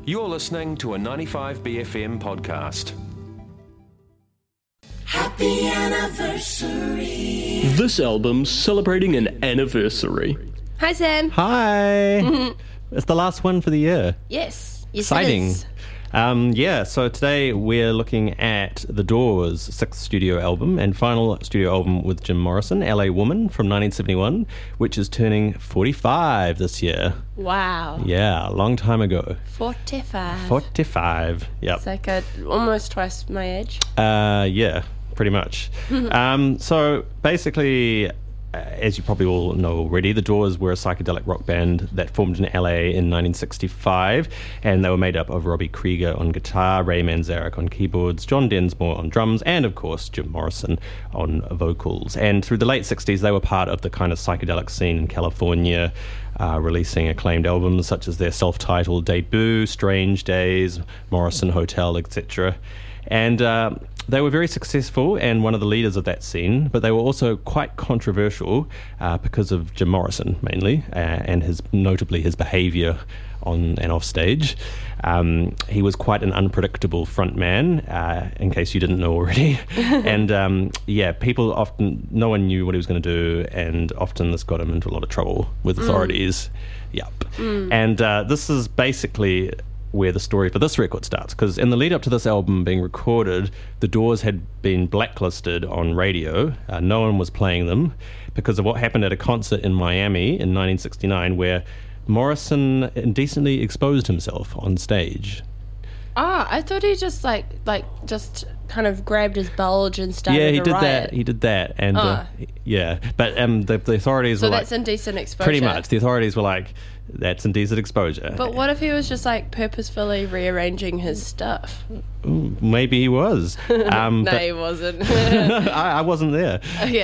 You're listening to a 95BFM podcast. Happy anniversary. This album's celebrating an anniversary. Hi, Sam. Hi. It's the last one for the year. Yes. Exciting. It is. So today we're looking at The Doors' sixth studio album and final studio album with Jim Morrison, LA Woman, from 1971, which is turning 45 this year. Wow. Yeah, a long time ago. 45. 45, yep. It's like almost twice my age. Yeah, pretty much. So basically, as you probably all know already, The Doors were a psychedelic rock band that formed in LA in 1965, and they were made up of Robbie Krieger on guitar, Ray Manzarek on keyboards, John Densmore on drums, and of course Jim Morrison on vocals. And through the late 60s, they were part of the kind of psychedelic scene in California, releasing acclaimed albums such as their self-titled debut, Strange Days, Morrison Hotel, etc. And they were very successful and one of the leaders of that scene, but they were also quite controversial because of Jim Morrison, mainly, and notably his behaviour on and off stage. He was quite an unpredictable frontman, in case you didn't know already. And no one knew what he was going to do, and often this got him into a lot of trouble with authorities. Yep. And this is basically where the story for this record starts, because in the lead up to this album being recorded, The Doors had been blacklisted on radio. No one was playing them because of what happened at a concert in Miami in 1969 where Morrison indecently exposed himself on stage. I thought he just just kind of grabbed his bulge and started Yeah, a riot. he did that, and but the authorities So were that's like, indecent exposure. pretty much. The authories were like, that's indecent exposure. But what if he was just like purposefully rearranging his stuff? Maybe he was. No, he wasn't. I wasn't there. Okay.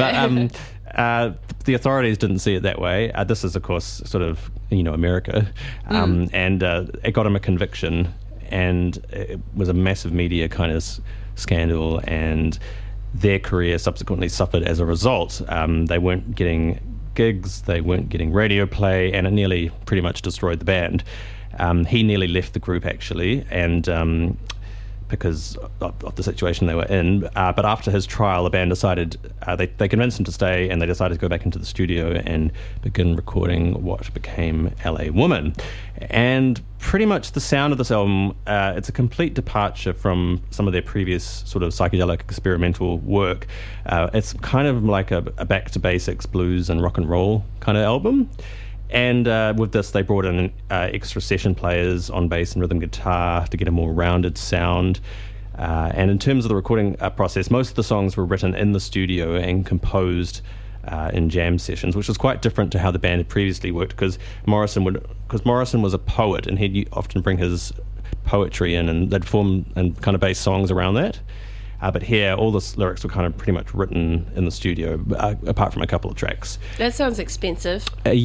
But the authorities didn't see it that way. This is, of course, sort of, America. And it got him a conviction, and it was a massive media kind of scandal, and their career subsequently suffered as a result. They weren't getting gigs, they weren't getting radio play, and it nearly pretty much destroyed the band. He nearly left the group, actually, and because of the situation they were in. But after his trial, the band decided, they convinced him to stay, and they decided to go back into the studio and begin recording what became LA Woman. And pretty much the sound of this album, it's a complete departure from some of their previous sort of psychedelic experimental work. It's kind of like a back to basics blues and rock and roll kind of album. And with this, they brought in extra session players on bass and rhythm guitar to get a more rounded sound. And in terms of the recording process, most of the songs were written in the studio and composed in jam sessions, which was quite different to how the band had previously worked, because Morrison was a poet, and he'd often bring his poetry in, and they'd form and kind of base songs around that. But here, all the lyrics were kind of pretty much written in the studio, apart from a couple of tracks. That sounds expensive.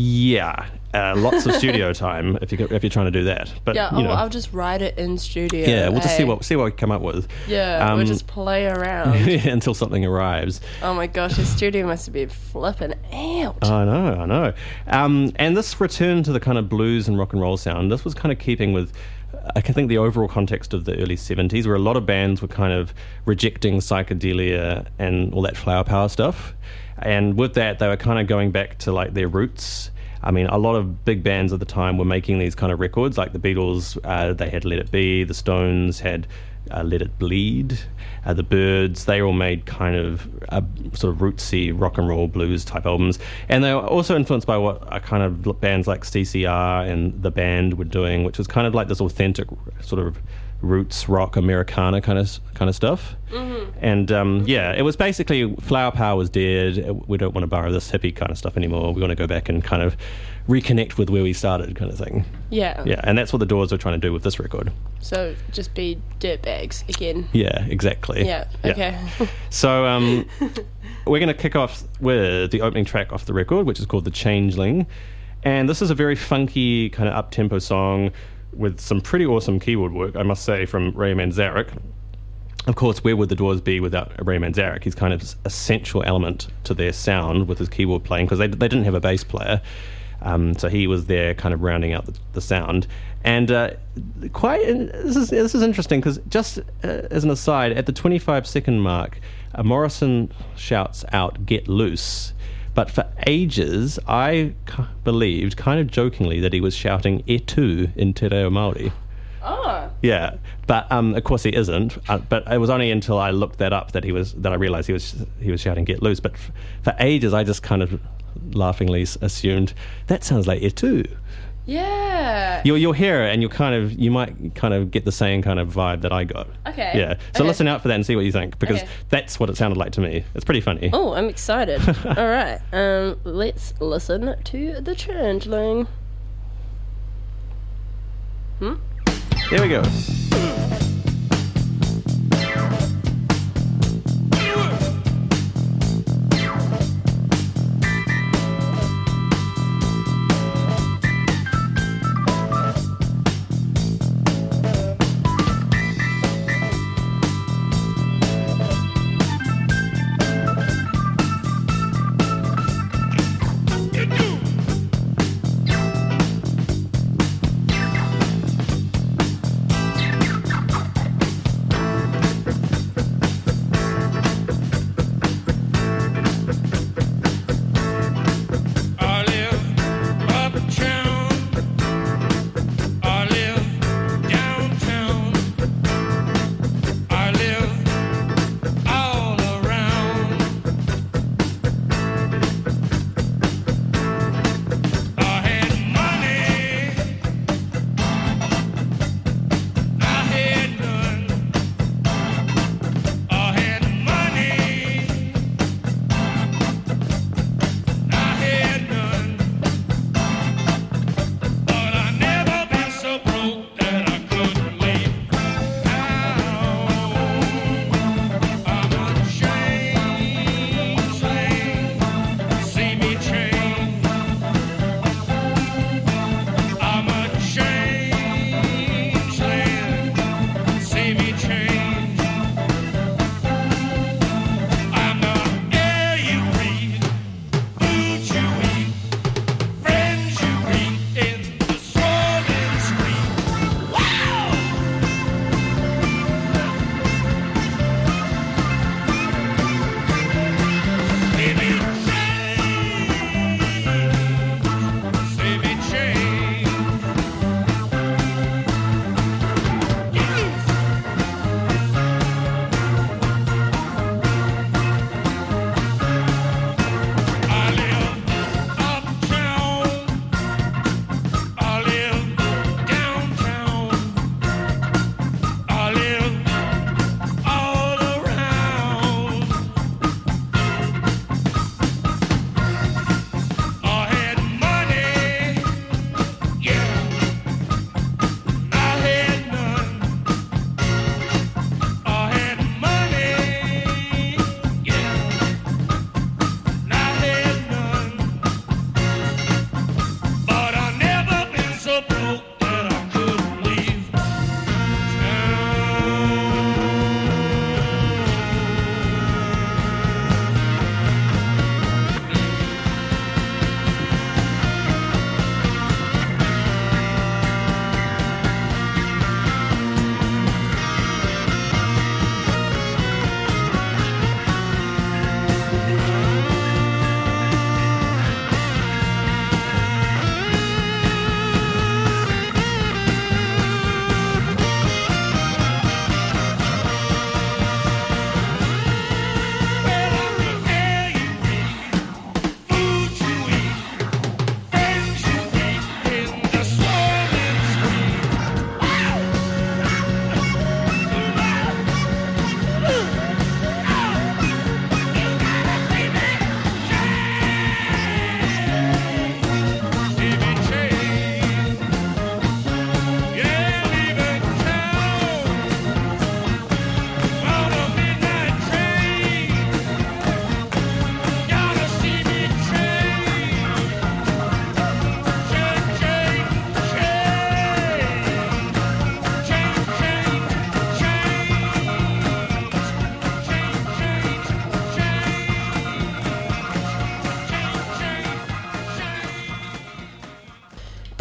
Lots of studio time if you're trying to do that. But I'll just write it in studio. Yeah, we'll just see what we come up with. Yeah, we'll just play around until something arrives. Oh my gosh, the studio must have been flipping out. I know. And this return to the kind of blues and rock and roll sound, this was kind of keeping with, I think, the overall context of the early 70s, where a lot of bands were kind of rejecting psychedelia and all that flower power stuff. And with that, they were kind of going back to like their roots. I mean, a lot of big bands at the time were making these kind of records, like the Beatles, they had Let It Be, the Stones had Let It Bleed, the Byrds, they all made kind of sort of rootsy rock and roll blues type albums. And they were also influenced by what kind of bands like CCR and The Band were doing, which was kind of like this authentic sort of roots rock Americana kind of stuff. And it was basically flower power was dead, we don't want to borrow this hippie kind of stuff anymore, we want to go back and kind of reconnect with where we started kind of thing. Yeah, and that's what the Doors were trying to do with this record. So just be dirtbags again. Yeah, exactly. Yeah, okay. So we're going to kick off with the opening track off the record, which is called The Changeling, and this is a very funky kind of up-tempo song with some pretty awesome keyboard work, I must say, from Ray Manzarek. Of course, where would the Doors be without Ray Manzarek? He's kind of an essential element to their sound with his keyboard playing, because they didn't have a bass player. So he was there kind of rounding out the sound. And this is interesting because just as an aside, at the 25-second mark, Morrison shouts out, "Get loose." But for ages, I believed, kind of jokingly, that he was shouting "E tu" in Te Reo Māori. Oh. Yeah, but of course he isn't. But it was only until I looked that up that I realised he was shouting "Get loose." But for ages, I just kind of laughingly assumed that sounds like "E tu." Yeah. You'll hear it, and you might kind of get the same kind of vibe that I got. Okay. Yeah. So Okay. listen out for that and see what you think, because Okay. that's what it sounded like to me. It's pretty funny. Oh, I'm excited. All right. Let's listen to the changeling. Here we go.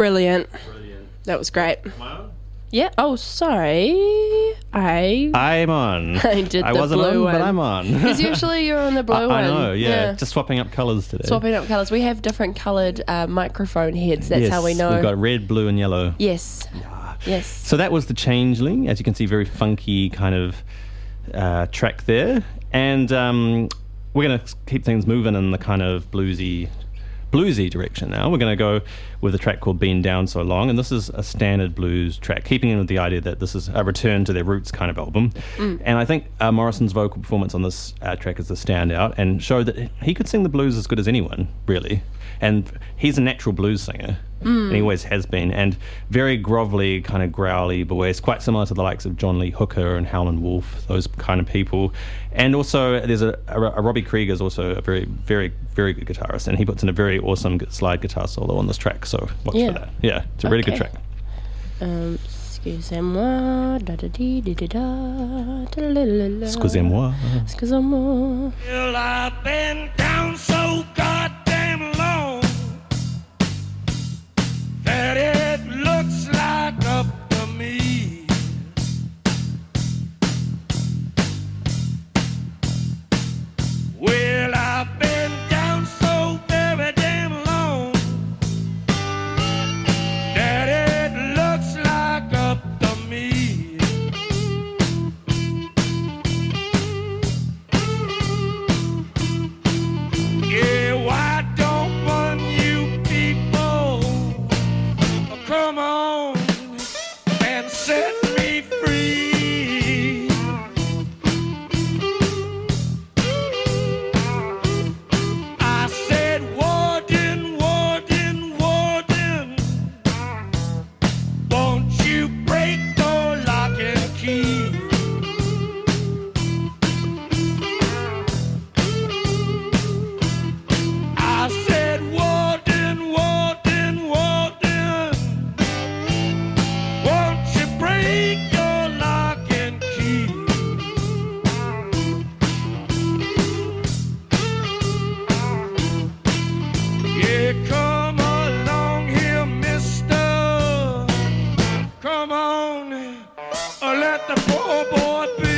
Brilliant. That was great. Yeah. Oh, sorry. I'm on. I did I the wasn't blue on, but one. I'm on. Because usually you're on the blue one. I know, yeah. Just swapping up colours today. Swapping up colours. We have different coloured microphone heads. That's how we know. We've got red, blue, and yellow. Yes. Yes. So that was The Changeling. As you can see, very funky kind of track there. And we're going to keep things moving in the kind of bluesy direction now. We're going to go with a track called Been Down So Long, and this is a standard blues track, keeping in with the idea that this is a return to their roots kind of album. And I think Morrison's vocal performance on this track is a standout and showed that he could sing the blues as good as anyone, really. And he's a natural blues singer, and he always has been, and very grovelly, kind of growly voice, quite similar to the likes of John Lee Hooker and Howlin' Wolf, those kind of people. And also, there's a Robbie Krieger's also a very, very, very good guitarist, and he puts in a very awesome slide guitar solo on this track, so watch for that. Yeah, it's a really good track. Excusez-moi, da-da-dee-dee-dee-da, da-la-la-la. Excusez-moi. Excusez-moi. Well, I've been down so goddamn long that it looks like up to me. Well, I've been down so very damn long that it looks like up to me. Yeah, why don't one you people come on and set me free? I said, Warden, Warden, Warden, won't you break the lock and key? I said, Warden, Warden, Warden, won't you break your lock and key? Yeah, come along here, mister. Come on, let the poor boy be.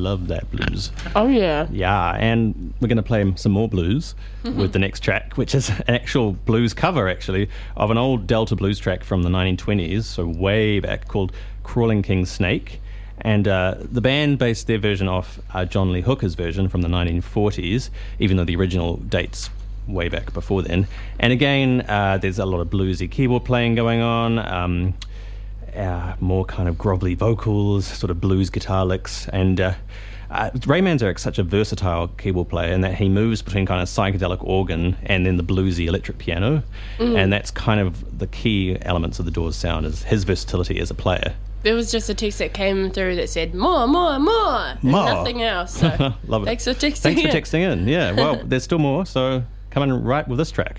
love that blues. Oh, yeah. Yeah, and we're going to play some more blues with the next track, which is an actual blues cover, actually, of an old Delta blues track from the 1920s, so way back, called Crawling King Snake. And the band based their version off John Lee Hooker's version from the 1940s, even though the original dates way back before then. And again, there's a lot of bluesy keyboard playing going on, more kind of grovelly vocals, sort of blues guitar licks. And Ray Manzarek's such a versatile keyboard player in that he moves between kind of psychedelic organ and then the bluesy electric piano. And that's kind of the key elements of the Doors sound, is his versatility as a player. There was just a text that came through that said, more, and nothing else. So Love it. Thanks for texting Thanks for texting in. Yeah, well, there's still more, so come on right with this track.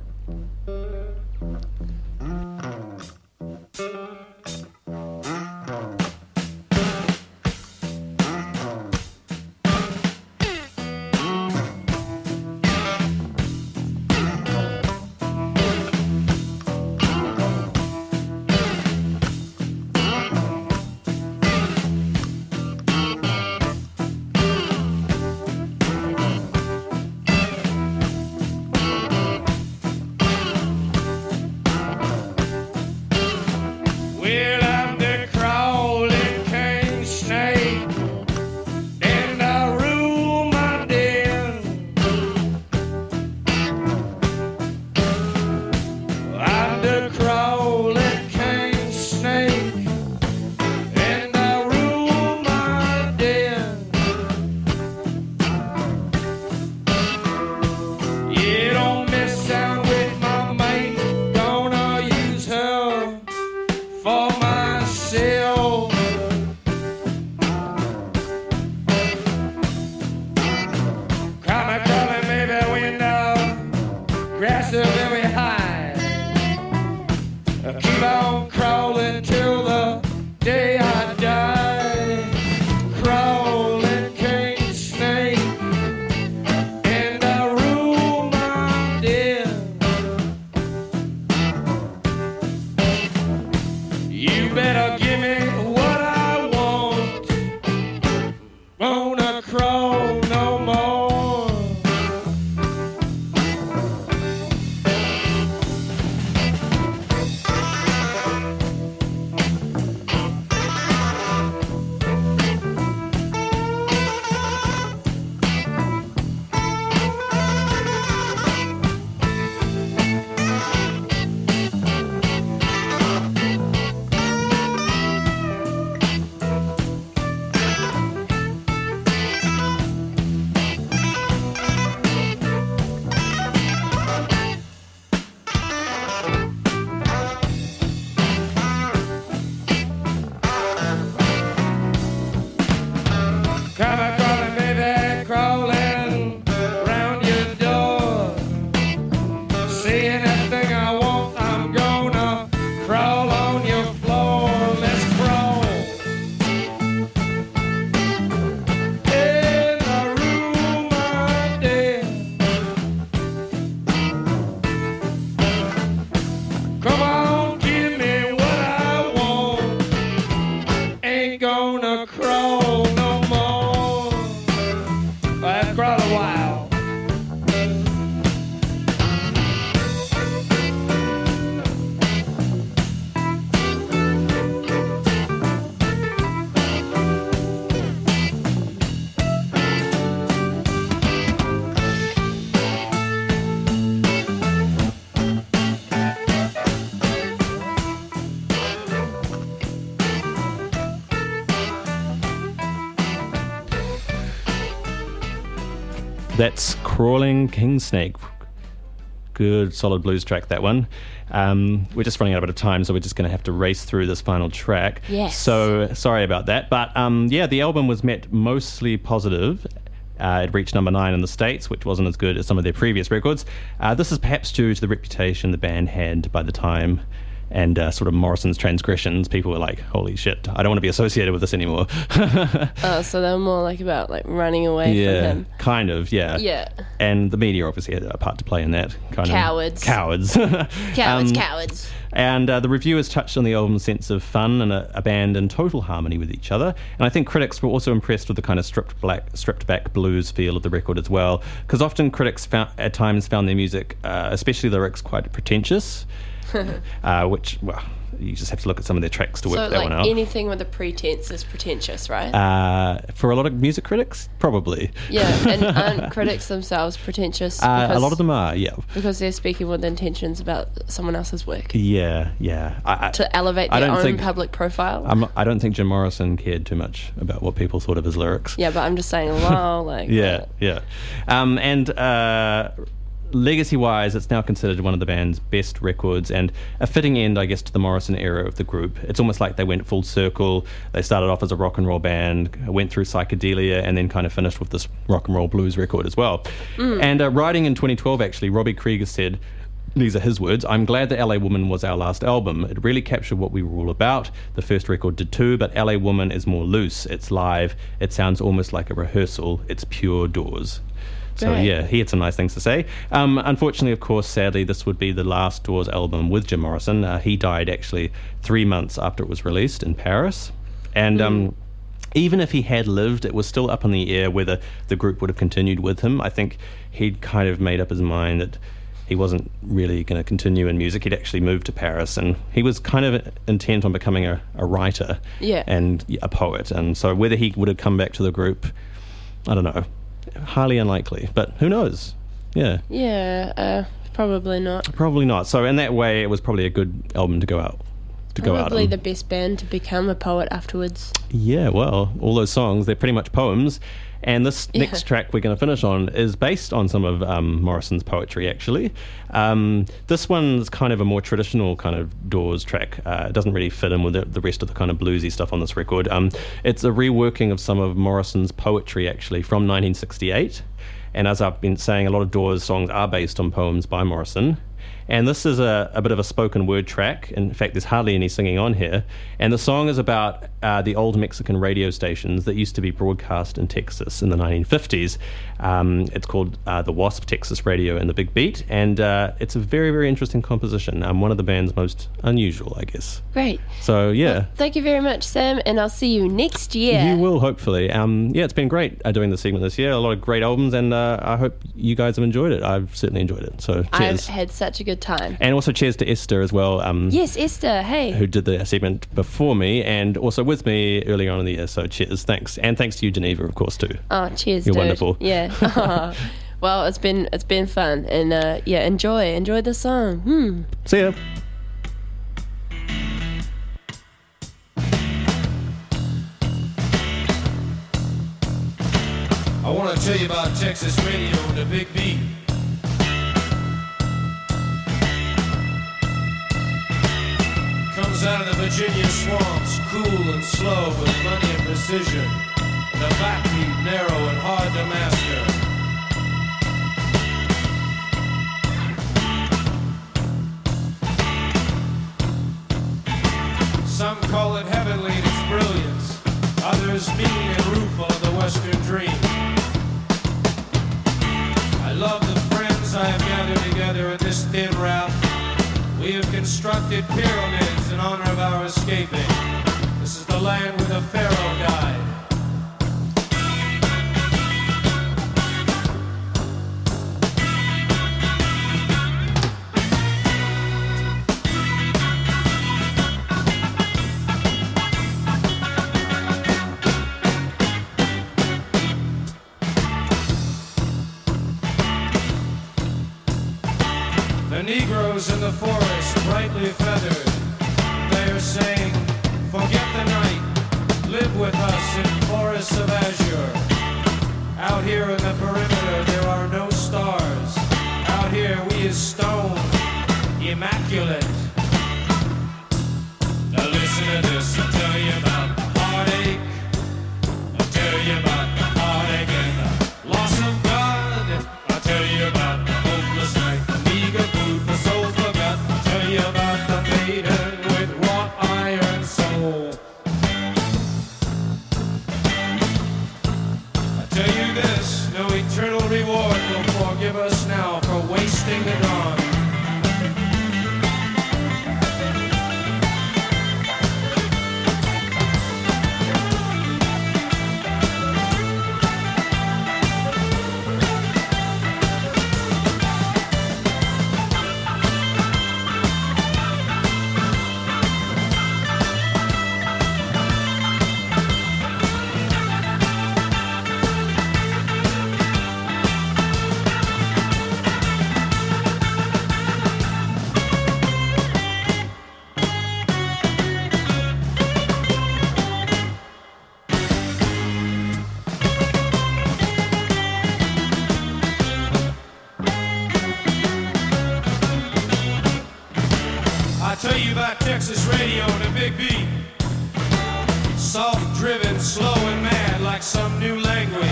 That's Crawling King Snake. Good, solid blues track, that one. We're just running out of a bit of time, so we're just going to have to race through this final track. Yes. So, sorry about that. But, yeah, the album was met mostly positive. It reached number 9 in the States, which wasn't as good as some of their previous records. This is perhaps due to the reputation the band had by the time. and sort of Morrison's transgressions, people were like, holy shit, I don't want to be associated with this anymore. So they were more like about like running away from him. Kind of, yeah. Yeah. And the media obviously had a part to play in that. Cowards. Cowards. Cowards. And the reviewers touched on the album's sense of fun and a band in total harmony with each other. And I think critics were also impressed with the kind of stripped back blues feel of the record as well, because often critics at times found their music, especially lyrics, quite pretentious, which, well, you just have to look at some of their tracks to work that one out. So, anything with a pretense is pretentious, right? For a lot of music critics, probably. Yeah, and aren't critics themselves pretentious? A lot of them are, yeah. Because they're speaking with intentions about someone else's work. Yeah. To elevate their own public profile. I don't think Jim Morrison cared too much about what people thought of his lyrics. Yeah, but I'm just saying, wow, like... Yeah. Legacy-wise, it's now considered one of the band's best records and a fitting end, I guess, to the Morrison era of the group. It's almost like they went full circle. They started off as a rock and roll band, went through psychedelia, and then kind of finished with this rock and roll blues record as well. And writing in 2012, actually, Robbie Krieger said, these are his words, "I'm glad that LA Woman was our last album. It really captured what we were all about. The first record did too, but LA Woman is more loose. It's live. It sounds almost like a rehearsal. It's pure Doors." So, yeah, he had some nice things to say. Unfortunately, of course, sadly, this would be the last Doors album with Jim Morrison. He died, actually, 3 months after it was released in Paris. And even if he had lived, it was still up in the air whether the group would have continued with him. I think he'd kind of made up his mind that he wasn't really going to continue in music. He'd actually moved to Paris, and he was kind of intent on becoming a writer and a poet. And so whether he would have come back to the group, I don't know. Highly unlikely, but who knows? Yeah, probably not. Probably not. So in that way, it was probably a good album to go out. Probably the best band to become a poet afterwards. Yeah, well, all those songs, they're pretty much poems. And this next track we're going to finish on is based on some of Morrison's poetry, actually. This one's kind of a more traditional kind of Doors track. It doesn't really fit in with the rest of the kind of bluesy stuff on this record. It's a reworking of some of Morrison's poetry, actually, from 1968. And as I've been saying, a lot of Doors songs are based on poems by Morrison. And this is a bit of a spoken word track. In fact, there's hardly any singing on here. And the song is about the old Mexican radio stations that used to be broadcast in Texas in the 1950s. It's called the WASP, Texas Radio and the Big Beat. And it's a very, very interesting composition. One of the band's most unusual, I guess. Great. So, yeah. Well, thank you very much, Sam, and I'll see you next year. You will, hopefully. It's been great doing this segment this year. A lot of great albums, and I hope you guys have enjoyed it. I've certainly enjoyed it. So, cheers. I've had such a good time. And also cheers to Esther as well. Yes, Esther, hey. Who did the segment before me and also with me earlier on in the year. So cheers, thanks. And thanks to you, Geneva, of course, too. Oh, cheers, You're dude. wonderful. Yeah. Well, it's been fun. And enjoy the song. See ya. I want to tell you about Texas Radio and the Big Beat. Comes out of the Virginia swamps, cool and slow with plenty of precision. The backbeat narrow and hard to master. Some call it heavenly in its brilliance, others mean and rueful of the Western dream. I love the friends I have gathered together in this thin raft. We have constructed pyramids in honor of our escaping. This is the land where the Pharaoh died. The Negroes in the forest, brightly feathered, they are saying, forget the night, live with us in forests of azure. Out here in the perimeter there are no stars. Out here we is stone, immaculate. Now listen to this, I'll tell you about the heartache. I'll tell you about the heartache and the loss of God. I'll tell you about the hopeless night, the meager food for souls forgot. I'll tell you about the maiden tasting the dawn. Tell you about Texas radio and a big beat. Soft driven, slow and mad like some new language.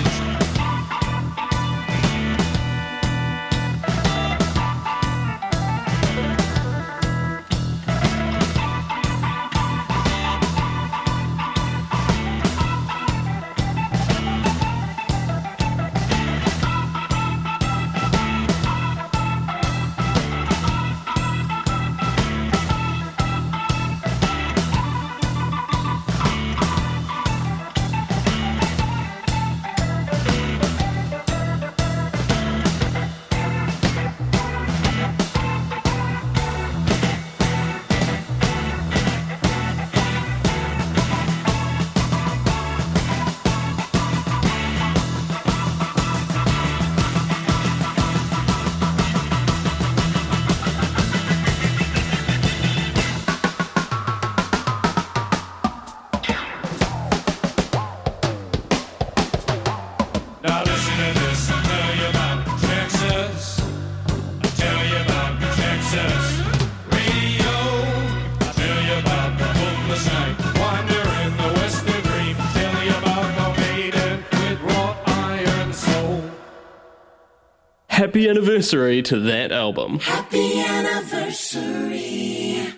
Happy anniversary to that album. Happy anniversary.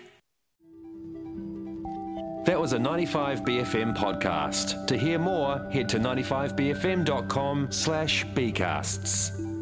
That was a 95BFM podcast. To hear more, head to 95bfm.com/bcasts.